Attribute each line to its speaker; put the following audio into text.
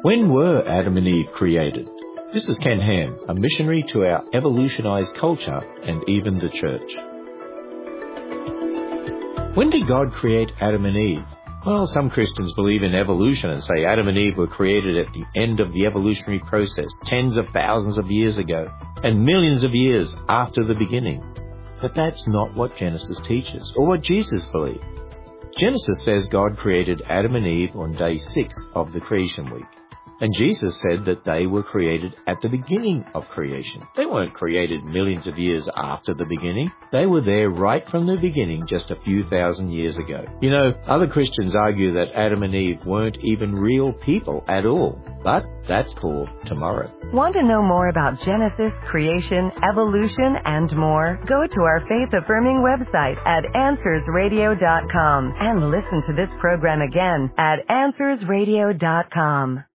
Speaker 1: When were Adam and Eve created? This is Ken Ham, a missionary to our evolutionized culture and even the church. When did God create Adam and Eve? Well, some Christians believe in evolution and say Adam and Eve were created at the end of the evolutionary process, tens of thousands of years ago, and millions of years after the beginning. But that's not what Genesis teaches, or what Jesus believed. Genesis says God created Adam and Eve on day 6 of the creation week. And Jesus said that they were created at the beginning of creation. They weren't created millions of years after the beginning. They were there right from the beginning just a few thousand years ago. You know, other Christians argue that Adam and Eve weren't even real people at all. But that's for tomorrow.
Speaker 2: Want to know more about Genesis, creation, evolution, and more? Go to our faith-affirming website at AnswersRadio.com and listen to this program again at AnswersRadio.com.